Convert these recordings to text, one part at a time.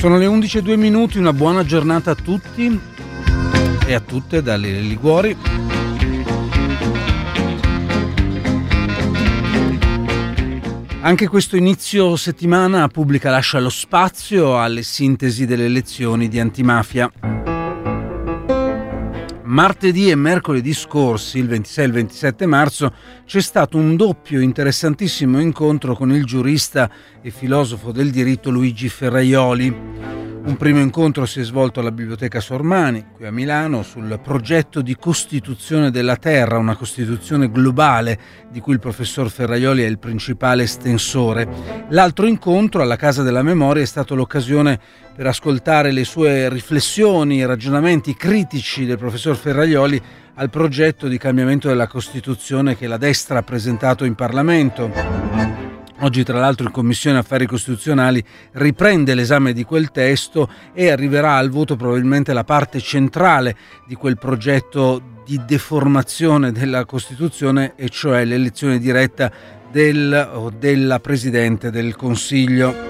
Sono le 11:02, una buona giornata a tutti e a tutte dalle Liguori. Anche questo inizio settimana Pubblica lascia lo spazio alle sintesi delle elezioni di antimafia. Martedì e mercoledì scorsi, il 26 e il 27 marzo, c'è stato un doppio interessantissimo incontro con il giurista e filosofo del diritto Luigi Ferrajoli. Un primo incontro si è svolto alla Biblioteca Sormani, qui a Milano, sul progetto di Costituzione della Terra, una Costituzione globale di cui il professor Ferrajoli è il principale estensore. L'altro incontro alla Casa della Memoria è stato l'occasione per ascoltare le sue riflessioni e ragionamenti critici del professor Ferrajoli al progetto di cambiamento della Costituzione che la destra ha presentato in Parlamento. Oggi, tra l'altro, in Commissione Affari Costituzionali riprende l'esame di quel testo e arriverà al voto probabilmente la parte centrale di quel progetto di deformazione della Costituzione, e cioè l'elezione diretta del o della Presidente del Consiglio.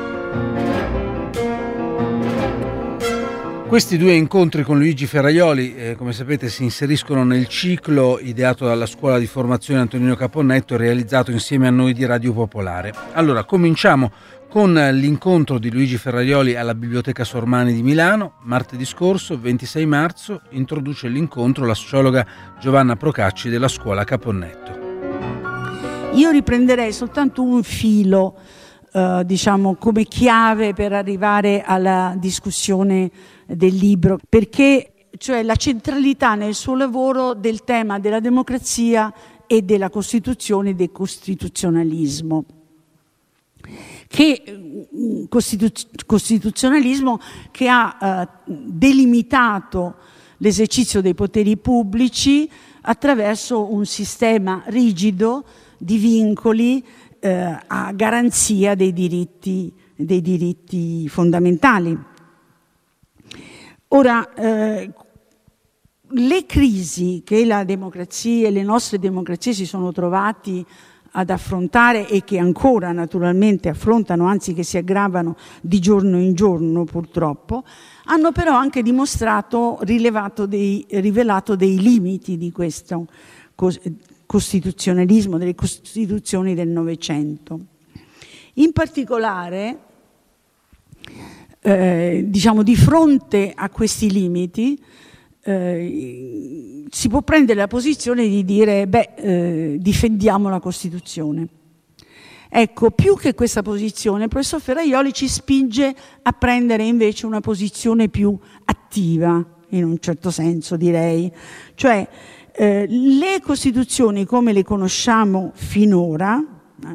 Questi due incontri con Luigi Ferrajoli, come sapete, si inseriscono nel ciclo ideato dalla Scuola di Formazione Antonino Caponnetto e realizzato insieme a noi di Radio Popolare. Allora, cominciamo con l'incontro di Luigi Ferrajoli alla Biblioteca Sormani di Milano. Martedì scorso, 26 marzo, introduce l'incontro la sociologa Giovanna Procacci della Scuola Caponnetto. Io riprenderei soltanto un filo, diciamo, come chiave per arrivare alla discussione del libro, perché cioè la centralità nel suo lavoro del tema della democrazia e della Costituzione e del costituzionalismo. Costituzionalismo che ha delimitato l'esercizio dei poteri pubblici attraverso un sistema rigido di vincoli a garanzia dei diritti fondamentali. Ora, le crisi che la democrazia e le nostre democrazie si sono trovati ad affrontare e che ancora naturalmente affrontano, anzi che si aggravano di giorno in giorno purtroppo, hanno però anche rivelato dei limiti di questo costituzionalismo, delle costituzioni del Novecento. In particolare, diciamo, di fronte a questi limiti si può prendere la posizione di dire difendiamo la Costituzione. Ecco, più che questa posizione, il professor Ferrajoli ci spinge a prendere invece una posizione più attiva, in un certo senso direi, cioè le Costituzioni come le conosciamo finora,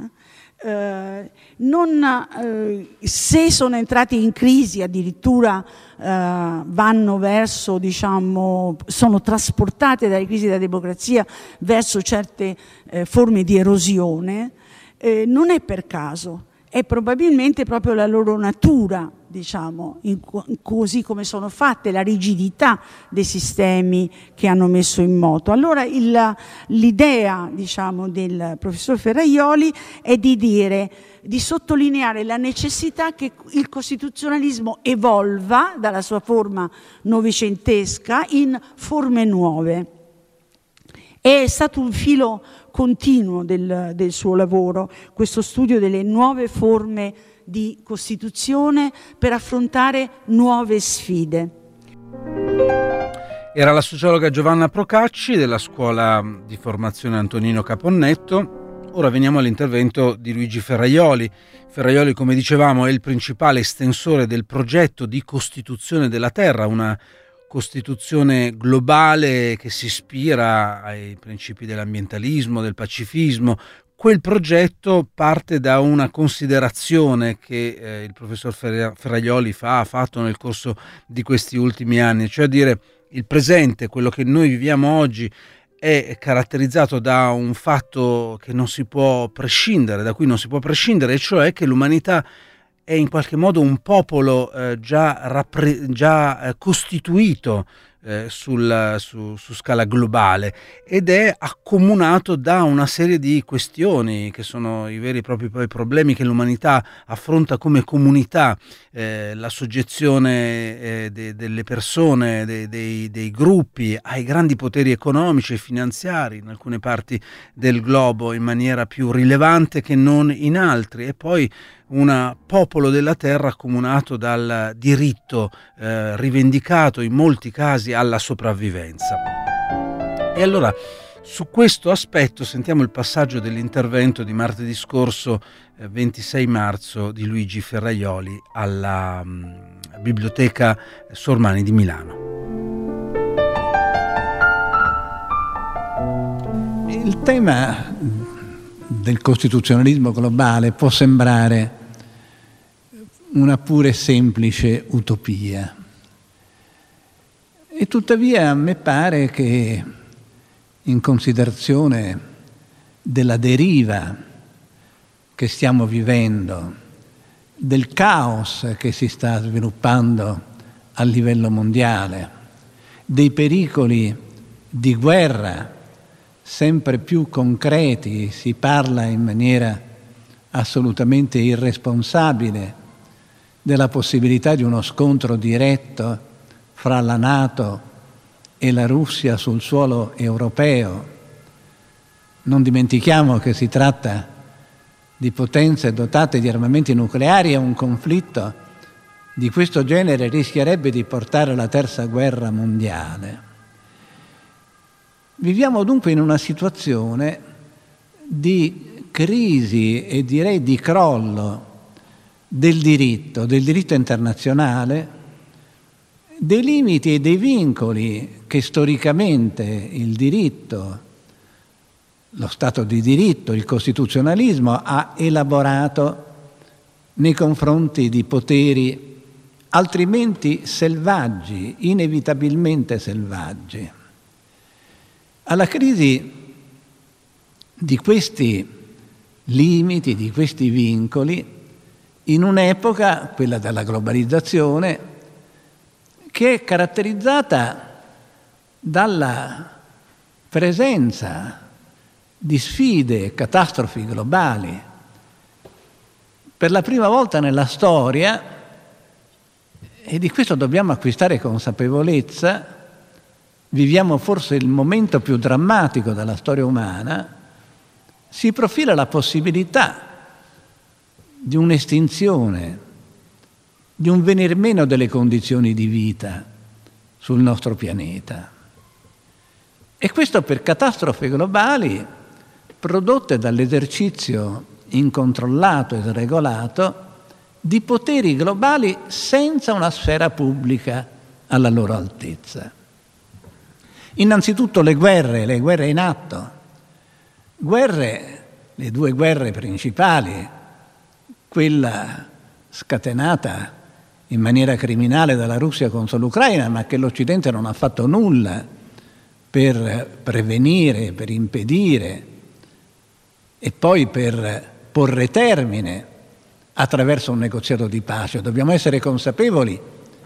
se sono entrati in crisi, addirittura vanno verso, diciamo, sono trasportate dalle crisi della democrazia verso certe forme di erosione, non è per caso, è probabilmente proprio la loro natura, diciamo, così come sono fatte, la rigidità dei sistemi che hanno messo in moto. Allora l'idea, diciamo, del professor Ferrajoli è di sottolineare la necessità che il costituzionalismo evolva dalla sua forma novecentesca in forme nuove. È stato un filo continuo del suo lavoro, questo studio delle nuove forme di Costituzione per affrontare nuove sfide. Era la sociologa Giovanna Procacci della Scuola di Formazione Antonino Caponnetto. Ora veniamo all'intervento di Luigi Ferrajoli. Ferrajoli, come dicevamo, è il principale estensore del progetto di Costituzione della Terra, una Costituzione globale che si ispira ai principi dell'ambientalismo, del pacifismo. Quel progetto parte da una considerazione che il professor Ferrajoli ha fatto nel corso di questi ultimi anni, cioè dire il presente, quello che noi viviamo oggi, è caratterizzato da un fatto che non si può prescindere, da cui non si può prescindere, e cioè che l'umanità è in qualche modo un popolo già costituito su scala globale, ed è accomunato da una serie di questioni che sono i veri e propri poi problemi che l'umanità affronta come comunità, la soggezione delle persone, dei gruppi ai grandi poteri economici e finanziari in alcune parti del globo in maniera più rilevante che non in altri, e poi un popolo della terra accomunato dal diritto rivendicato in molti casi alla sopravvivenza. E allora su questo aspetto sentiamo il passaggio dell'intervento di martedì scorso 26 marzo di Luigi Ferrajoli alla Biblioteca Sormani di Milano. Il tema del costituzionalismo globale può sembrare una pure semplice utopia, e tuttavia a me pare che, in considerazione della deriva che stiamo vivendo, del caos che si sta sviluppando a livello mondiale, dei pericoli di guerra sempre più concreti, si parla in maniera assolutamente irresponsabile della possibilità di uno scontro diretto fra la NATO e la Russia sul suolo europeo. Non dimentichiamo che si tratta di potenze dotate di armamenti nucleari, e un conflitto di questo genere rischierebbe di portare alla terza guerra mondiale. Viviamo dunque in una situazione di crisi e direi di crollo del diritto internazionale, dei limiti e dei vincoli che storicamente il diritto, lo Stato di diritto, il costituzionalismo ha elaborato nei confronti di poteri altrimenti selvaggi, inevitabilmente selvaggi. Alla crisi di questi limiti, di questi vincoli, in un'epoca, quella della globalizzazione, che è caratterizzata dalla presenza di sfide e catastrofi globali. Per la prima volta nella storia, e di questo dobbiamo acquistare consapevolezza, viviamo forse il momento più drammatico della storia umana, si profila la possibilità di un'estinzione, di un venir meno delle condizioni di vita sul nostro pianeta. E questo per catastrofi globali prodotte dall'esercizio incontrollato e sregolato di poteri globali senza una sfera pubblica alla loro altezza. Innanzitutto le guerre in atto. Le due guerre principali, quella scatenata in maniera criminale dalla Russia contro l'Ucraina, ma che l'Occidente non ha fatto nulla per prevenire, per impedire e poi per porre termine attraverso un negoziato di pace. Dobbiamo essere consapevoli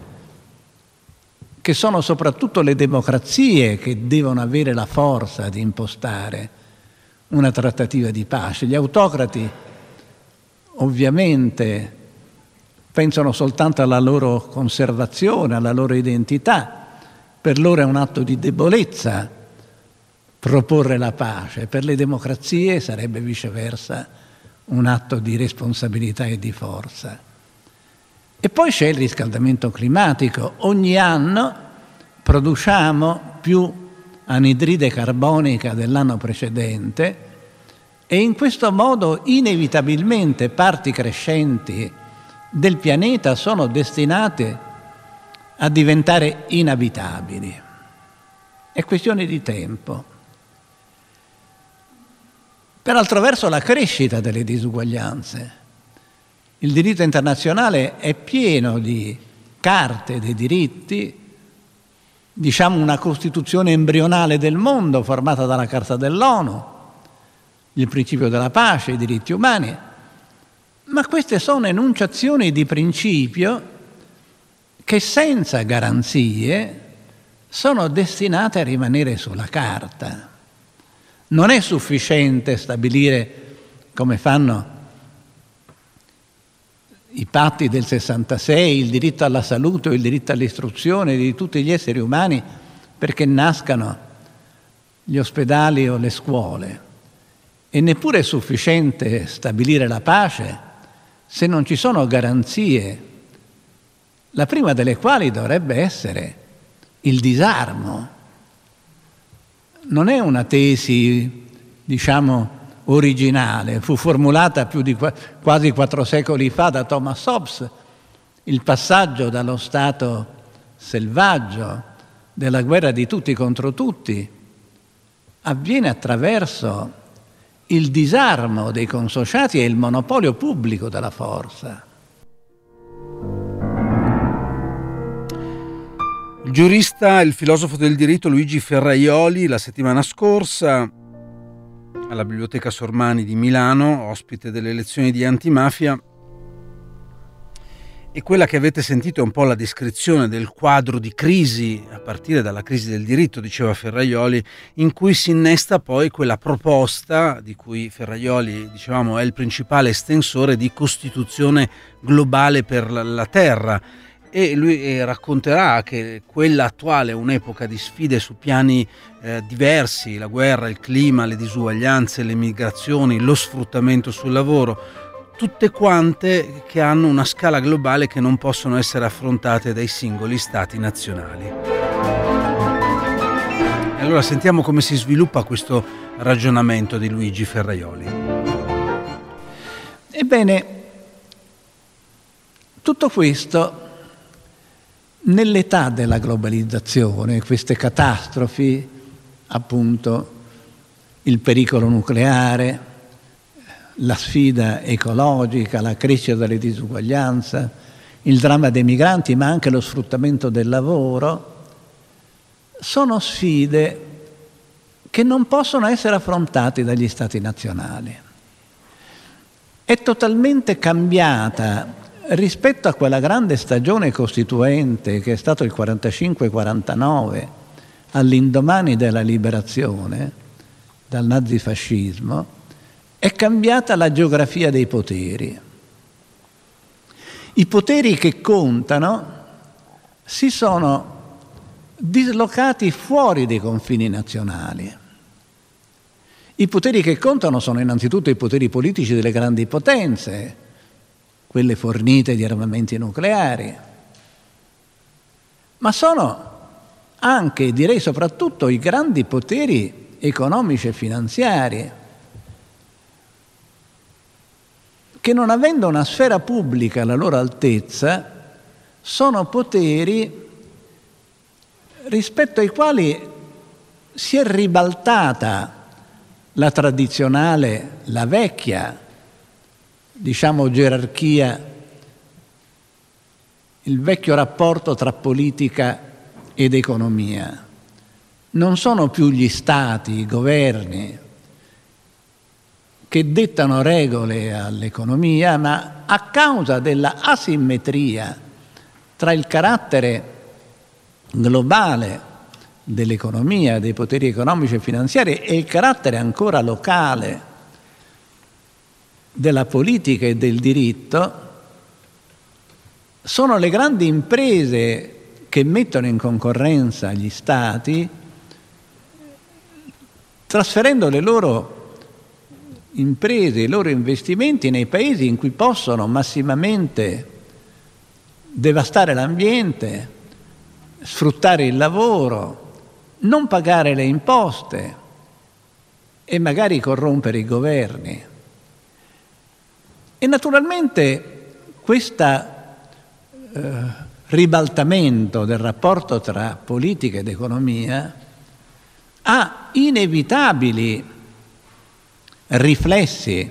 che sono soprattutto le democrazie che devono avere la forza di impostare una trattativa di pace. Gli autocrati ovviamente pensano soltanto alla loro conservazione, alla loro identità. Per loro è un atto di debolezza proporre la pace, per le democrazie sarebbe viceversa un atto di responsabilità e di forza. E poi c'è il riscaldamento climatico. Ogni anno produciamo più anidride carbonica dell'anno precedente, e in questo modo inevitabilmente parti crescenti del pianeta sono destinate a diventare inabitabili. È questione di tempo. Per altro verso la crescita delle disuguaglianze. Il diritto internazionale è pieno di carte dei diritti, diciamo una costituzione embrionale del mondo formata dalla Carta dell'ONU, il principio della pace, i diritti umani, ma queste sono enunciazioni di principio che senza garanzie sono destinate a rimanere sulla carta. Non è sufficiente stabilire, come fanno i patti del 66, il diritto alla salute o il diritto all'istruzione di tutti gli esseri umani perché nascano gli ospedali o le scuole. E neppure è sufficiente stabilire la pace se non ci sono garanzie, la prima delle quali dovrebbe essere il disarmo. Non è una tesi, diciamo, originale, fu formulata più di quasi 4 secoli fa da Thomas Hobbes. Il passaggio dallo stato selvaggio, della guerra di tutti contro tutti, avviene attraverso il disarmo dei consociati e il monopolio pubblico della forza. Il giurista, il filosofo del diritto Luigi Ferrajoli, la settimana scorsa alla Biblioteca Sormani di Milano, ospite delle lezioni di antimafia, e quella che avete sentito è un po' la descrizione del quadro di crisi, a partire dalla crisi del diritto, diceva Ferrajoli, in cui si innesta poi quella proposta di cui Ferrajoli, dicevamo, è il principale estensore di Costituzione globale per la Terra. E lui racconterà che quella attuale è un'epoca di sfide su piani diversi: la guerra, il clima, le disuguaglianze, le migrazioni, lo sfruttamento sul lavoro, tutte quante che hanno una scala globale che non possono essere affrontate dai singoli stati nazionali. E allora sentiamo come si sviluppa questo ragionamento di Luigi Ferrajoli. Ebbene, tutto questo nell'età della globalizzazione, queste catastrofi, appunto il pericolo nucleare, la sfida ecologica, la crescita delle disuguaglianze, il dramma dei migranti, ma anche lo sfruttamento del lavoro, sono sfide che non possono essere affrontate dagli Stati nazionali. È totalmente cambiata rispetto a quella grande stagione costituente che è stato il 45-49, all'indomani della liberazione dal nazifascismo. È cambiata la geografia dei poteri. I poteri che contano si sono dislocati fuori dei confini nazionali. I poteri che contano sono innanzitutto i poteri politici delle grandi potenze, quelle fornite di armamenti nucleari, ma sono anche, direi soprattutto, i grandi poteri economici e finanziari, che non avendo una sfera pubblica alla loro altezza, sono poteri rispetto ai quali si è ribaltata la tradizionale, la vecchia, diciamo, gerarchia, il vecchio rapporto tra politica ed economia. Non sono più gli stati, i governi, che dettano regole all'economia, ma a causa della asimmetria tra il carattere globale dell'economia, dei poteri economici e finanziari e il carattere ancora locale della politica e del diritto, sono le grandi imprese che mettono in concorrenza gli stati, trasferendo le loro imprese, i loro investimenti nei paesi in cui possono massimamente devastare l'ambiente, sfruttare il lavoro, non pagare le imposte e magari corrompere i governi. E naturalmente questo ribaltamento del rapporto tra politica ed economia ha inevitabili riflessi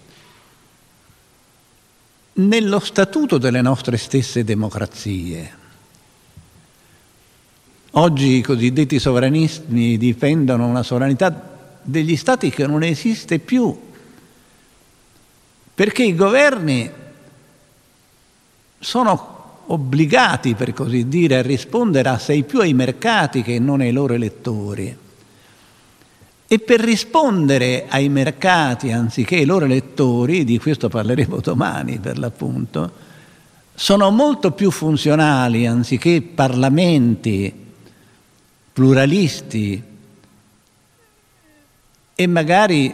nello statuto delle nostre stesse democrazie. Oggi i cosiddetti sovranisti difendono una sovranità degli stati che non esiste più, perché i governi sono obbligati, per così dire, a rispondere assai più ai mercati che non ai loro elettori. E per rispondere ai mercati anziché ai loro elettori, di questo parleremo domani per l'appunto, sono molto più funzionali, anziché parlamenti pluralisti e magari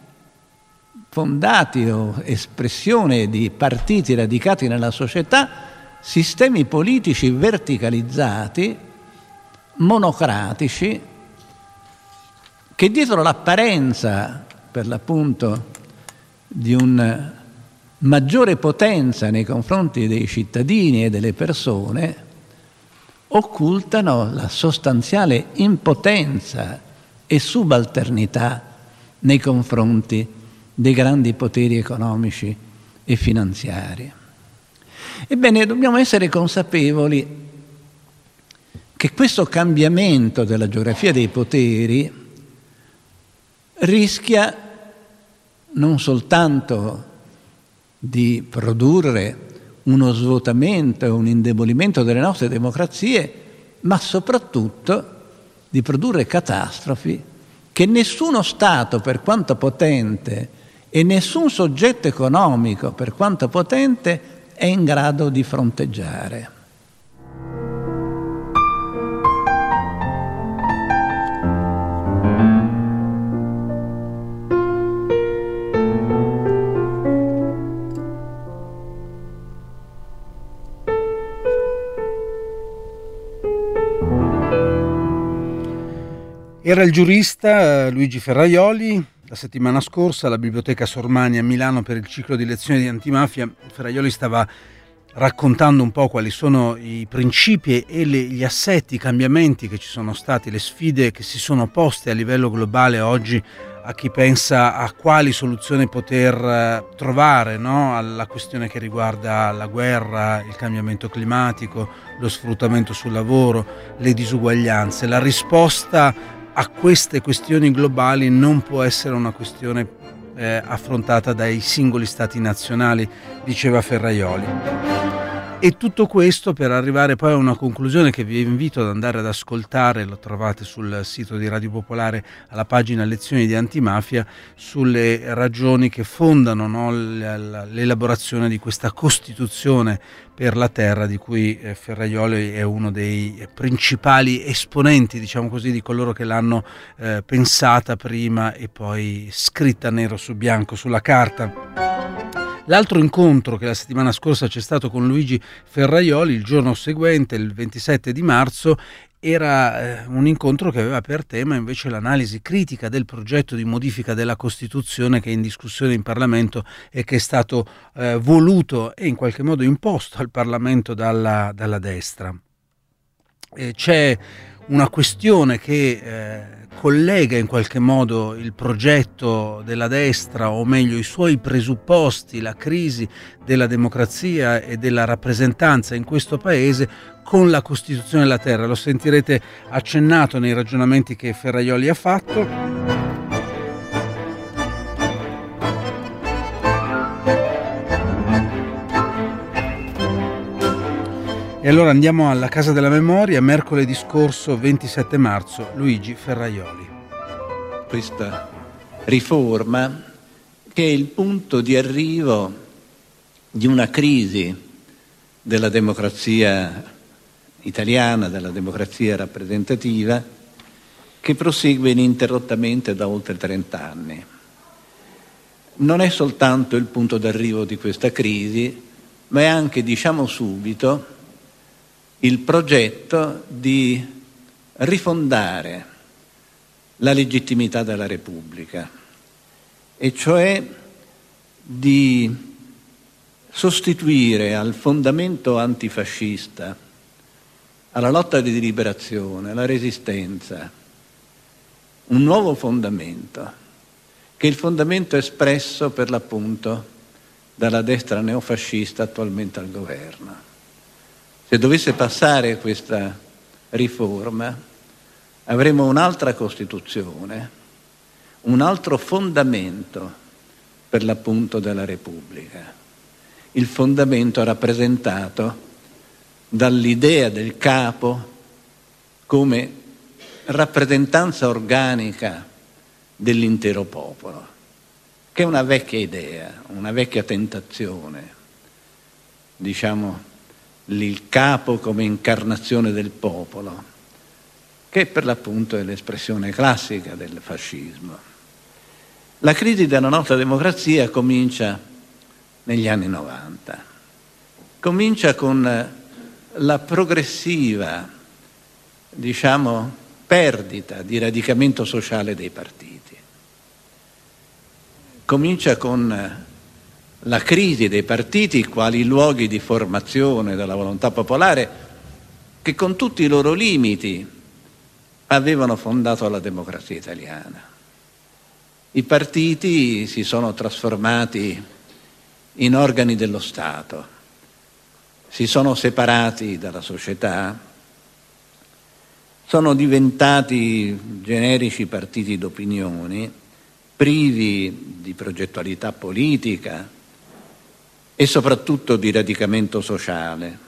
fondati o espressione di partiti radicati nella società, sistemi politici verticalizzati, monocratici, che dietro l'apparenza, per l'appunto, di un maggiore potenza nei confronti dei cittadini e delle persone, occultano la sostanziale impotenza e subalternità nei confronti dei grandi poteri economici e finanziari. Ebbene, dobbiamo essere consapevoli che questo cambiamento della geografia dei poteri rischia non soltanto di produrre uno svuotamento e un indebolimento delle nostre democrazie, ma soprattutto di produrre catastrofi che nessuno Stato, per quanto potente, e nessun soggetto economico, per quanto potente, è in grado di fronteggiare. Era il giurista Luigi Ferrajoli. La settimana scorsa alla Biblioteca Sormani a Milano per il ciclo di lezioni di antimafia Ferrajoli stava raccontando un po' quali sono i principi e gli assetti, i cambiamenti che ci sono stati, le sfide che si sono poste a livello globale oggi a chi pensa a quali soluzioni poter trovare, no? Alla questione che riguarda la guerra, il cambiamento climatico, lo sfruttamento sul lavoro, le disuguaglianze. La risposta a queste questioni globali non può essere una questione affrontata dai singoli stati nazionali, diceva Ferrajoli. E tutto questo per arrivare poi a una conclusione che vi invito ad andare ad ascoltare, lo trovate sul sito di Radio Popolare alla pagina Lezioni di Antimafia, sulle ragioni che fondano, no, l'elaborazione di questa Costituzione per la terra, di cui Ferrajoli è uno dei principali esponenti, diciamo così, di coloro che l'hanno pensata prima e poi scritta nero su bianco sulla carta. L'altro incontro che la settimana scorsa c'è stato con Luigi Ferrajoli, il giorno seguente, il 27 di marzo, era un incontro che aveva per tema invece l'analisi critica del progetto di modifica della Costituzione che è in discussione in Parlamento e che è stato voluto e in qualche modo imposto al Parlamento dalla destra. C'è una questione che collega in qualche modo il progetto della destra, o meglio i suoi presupposti, la crisi della democrazia e della rappresentanza in questo paese, con la Costituzione della terra. Lo sentirete accennato nei ragionamenti che Ferrajoli ha fatto. E allora andiamo alla Casa della Memoria, mercoledì scorso 27 marzo, Luigi Ferrajoli. Questa riforma che è il punto di arrivo di una crisi della democrazia italiana, della democrazia rappresentativa, che prosegue ininterrottamente da oltre 30 anni. Non è soltanto il punto d'arrivo di questa crisi, ma è anche, diciamo subito, il progetto di rifondare la legittimità della Repubblica, e cioè di sostituire al fondamento antifascista, alla lotta di liberazione, alla resistenza, un nuovo fondamento, che è il fondamento espresso per l'appunto dalla destra neofascista attualmente al governo. Se dovesse passare questa riforma, avremo un'altra Costituzione, un altro fondamento per l'appunto della Repubblica, il fondamento rappresentato dall'idea del capo come rappresentanza organica dell'intero popolo, che è una vecchia idea, una vecchia tentazione, diciamo, il capo come incarnazione del popolo, che per l'appunto è l'espressione classica del fascismo. La crisi della nostra democrazia comincia negli anni 90, comincia con la progressiva, diciamo, perdita di radicamento sociale dei partiti. Comincia con la crisi dei partiti quali luoghi di formazione della volontà popolare che con tutti i loro limiti avevano fondato la democrazia italiana. I partiti si sono trasformati in organi dello Stato, si sono separati dalla società, sono diventati generici partiti d'opinioni, privi di progettualità politica e soprattutto di radicamento sociale.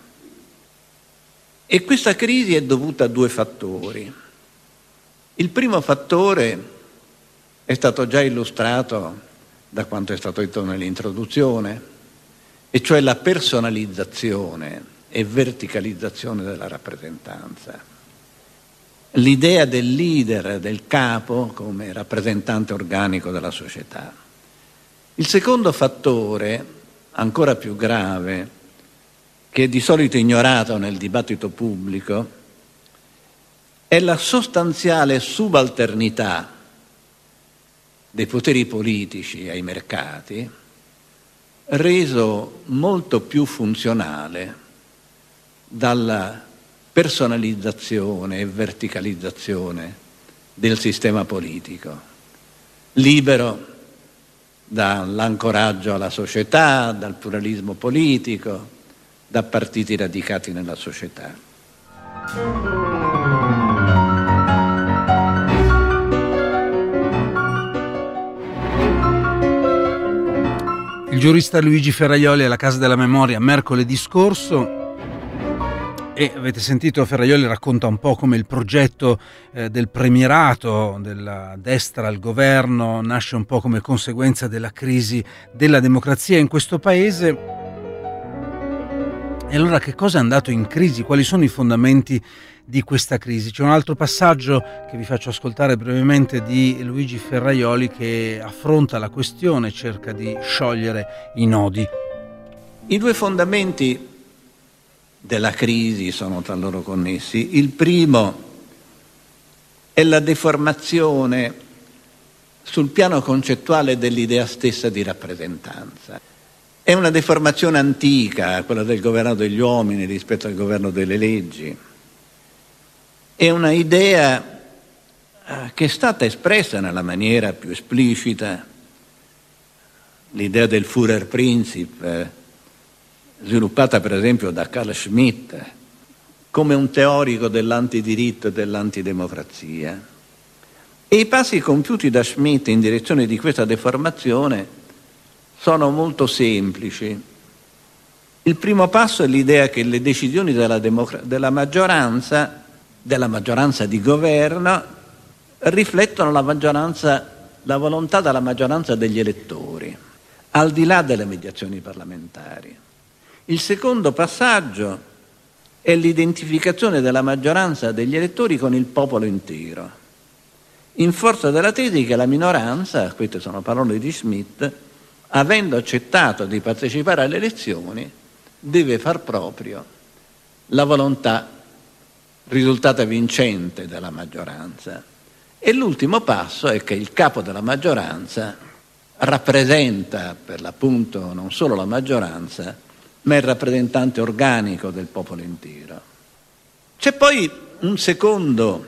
E questa crisi è dovuta a due fattori. Il primo fattore è stato già illustrato da quanto è stato detto nell'introduzione, e cioè la personalizzazione e verticalizzazione della rappresentanza. L'idea del leader, del capo, come rappresentante organico della società. Il secondo fattore, ancora più grave, che è di solito ignorato nel dibattito pubblico, è la sostanziale subalternità dei poteri politici ai mercati, reso molto più funzionale dalla personalizzazione e verticalizzazione del sistema politico, libero dall'ancoraggio alla società, dal pluralismo politico, da partiti radicati nella società. Il giurista Luigi Ferrajoli alla Casa della Memoria mercoledì scorso, e avete sentito Ferrajoli racconta un po' come il progetto del premierato della destra al governo nasce un po' come conseguenza della crisi della democrazia in questo paese. E allora che cosa è andato in crisi? Quali sono i fondamenti di questa crisi? C'è un altro passaggio che vi faccio ascoltare brevemente di Luigi Ferrajoli che affronta la questione, cerca di sciogliere i nodi. I due fondamenti della crisi sono tra loro connessi. Il primo è la deformazione sul piano concettuale dell'idea stessa di rappresentanza. È una deformazione antica, quella del governo degli uomini rispetto al governo delle leggi. È una idea che è stata espressa nella maniera più esplicita, l'idea del Führerprinzip, sviluppata per esempio da Carl Schmitt come un teorico dell'antidiritto e dell'antidemocrazia. E i passi compiuti da Schmitt in direzione di questa deformazione sono molto semplici. Il primo passo è l'idea che le decisioni della maggioranza di governo riflettono la volontà della maggioranza degli elettori, al di là delle mediazioni parlamentari. Il secondo passaggio è l'identificazione della maggioranza degli elettori con il popolo intero, in forza della tesi che la minoranza, queste sono parole di Schmitt, avendo accettato di partecipare alle elezioni, deve far proprio la volontà risultata vincente della maggioranza. E l'ultimo passo è che il capo della maggioranza rappresenta per l'appunto non solo la maggioranza, ma il rappresentante organico del popolo intero. C'è poi un secondo,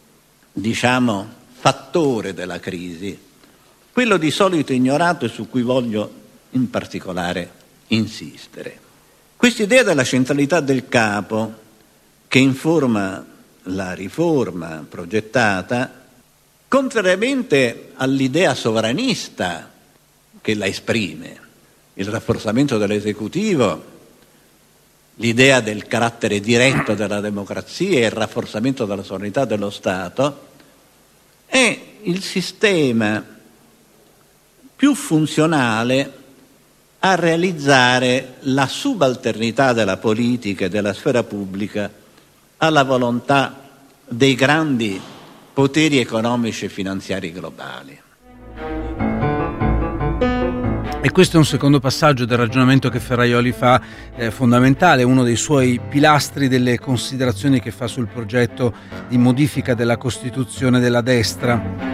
fattore della crisi, quello di solito ignorato e su cui voglio in particolare insistere. Quest'idea della centralità del capo, che informa la riforma progettata, contrariamente all'idea sovranista che la esprime, il rafforzamento dell'esecutivo l'idea del carattere diretto della democrazia e il rafforzamento della sovranità dello Stato, è il sistema più funzionale a realizzare la subalternità della politica e della sfera pubblica alla volontà dei grandi poteri economici e finanziari globali. E questo è un secondo passaggio del ragionamento che Ferrajoli fa, fondamentale, uno dei suoi pilastri delle considerazioni che fa sul progetto di modifica della Costituzione della destra.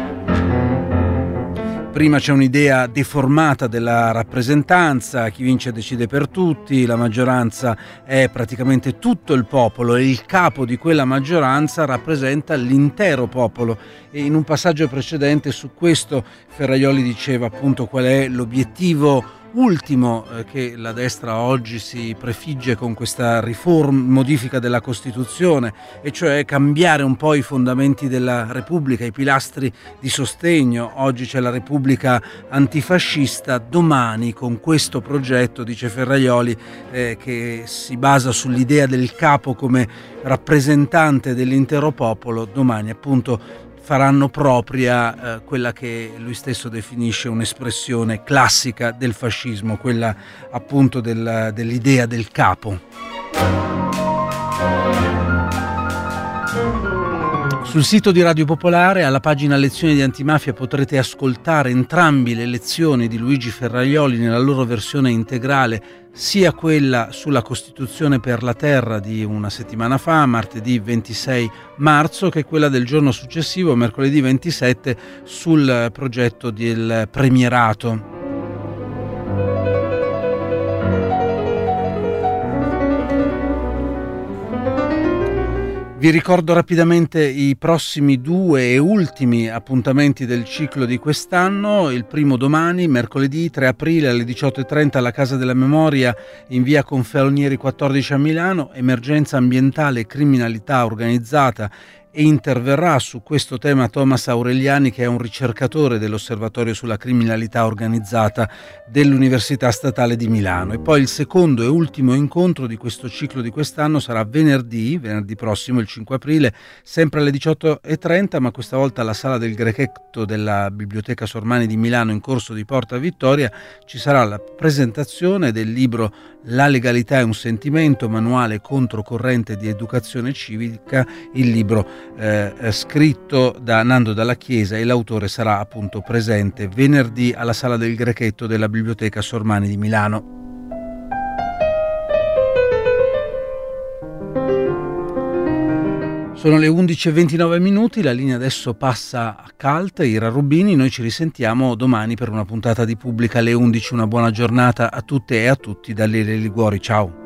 Prima c'è un'idea deformata della rappresentanza, chi vince decide per tutti, la maggioranza è praticamente tutto il popolo e il capo di quella maggioranza rappresenta l'intero popolo. E in un passaggio precedente su questo Ferrajoli diceva appunto qual è l'obiettivo ultimo che la destra oggi si prefigge con questa modifica della Costituzione, e cioè cambiare un po' i fondamenti della Repubblica, i pilastri di sostegno. Oggi c'è la Repubblica antifascista, domani con questo progetto, dice Ferrajoli, che si basa sull'idea del capo come rappresentante dell'intero popolo, domani appunto faranno propria quella che lui stesso definisce un'espressione classica del fascismo, quella appunto dell'idea del capo. Sul sito di Radio Popolare, alla pagina Lezioni di Antimafia, potrete ascoltare entrambe le lezioni di Luigi Ferrajoli nella loro versione integrale, sia quella sulla Costituzione per la Terra di una settimana fa, martedì 26 marzo, che quella del giorno successivo, mercoledì 27, sul progetto del premierato. Vi ricordo rapidamente i prossimi 2 e ultimi appuntamenti del ciclo di quest'anno. Il primo domani, mercoledì 3 aprile alle 18:30 alla Casa della Memoria in via Confalonieri 14 a Milano, emergenza ambientale e criminalità organizzata, e interverrà su questo tema Thomas Aureliani, che è un ricercatore dell'Osservatorio sulla criminalità organizzata dell'Università Statale di Milano. E poi il secondo e ultimo incontro di questo ciclo di quest'anno sarà venerdì prossimo, il 5 aprile, sempre alle 18:30, ma questa volta alla Sala del Grechetto della Biblioteca Sormani di Milano, in corso di Porta Vittoria. Ci sarà la presentazione del libro La legalità è un sentimento, manuale controcorrente di educazione civica, il libro scritto da Nando Dalla Chiesa, e l'autore sarà appunto presente venerdì alla Sala del Grechetto della Biblioteca Sormani di Milano. Sono le 11:29, la linea adesso passa a Calt, Ira Rubini. Noi ci risentiamo domani per una puntata di Pubblica alle 11. Una buona giornata a tutte e a tutti da Lele Liguori. Ciao.